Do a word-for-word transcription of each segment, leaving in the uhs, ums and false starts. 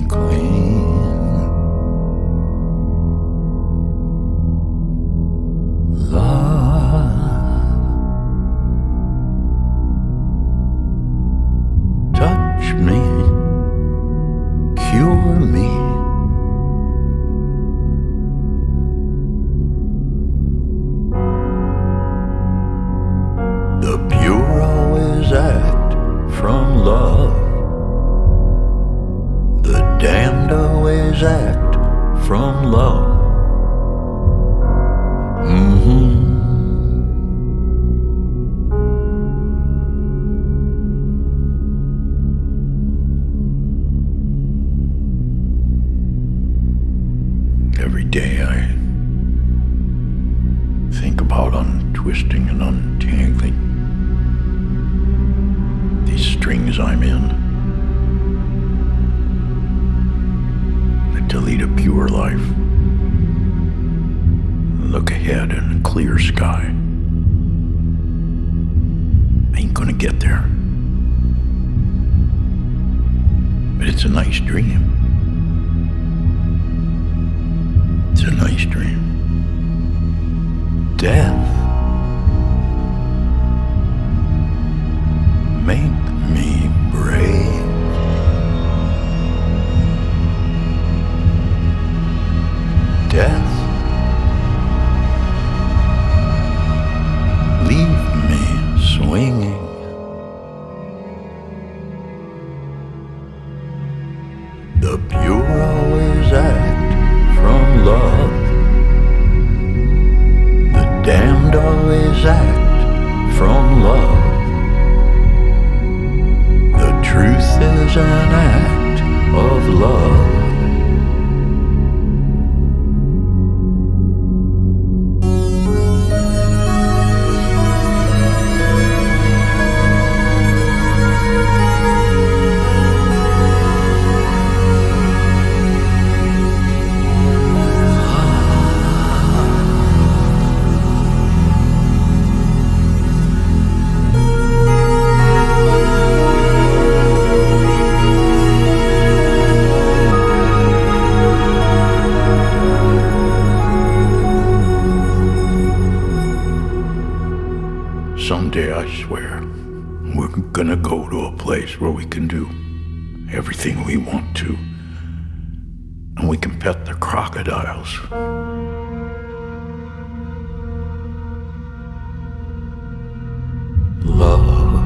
clean. Love, touch me, cure me. The pure always act from love. The damned always act from love. Mm-hmm. Every day I think about untwisting and untangling these strings I'm in that to lead a pure life, look ahead in a clear sky. I ain't gonna get there, but it's a nice dream. It's a nice dream. Death, make me brave. Death, leave me swinging. The pure always act from love. The damned always act from love. The truth is an act of love. Someday, I swear, we're gonna go to a place where we can do everything we want to, and we can pet the crocodiles. Love,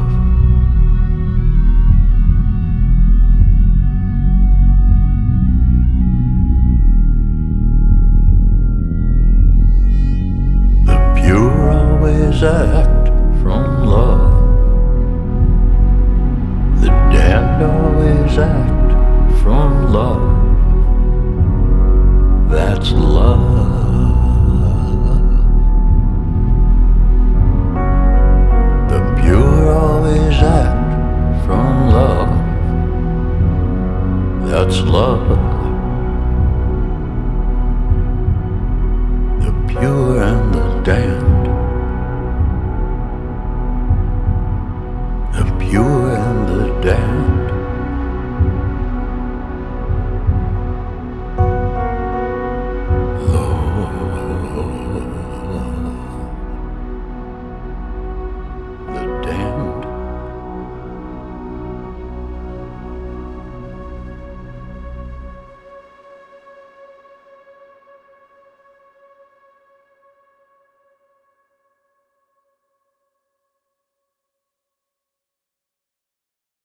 the pure always act from love. The damned always act from love. That's love.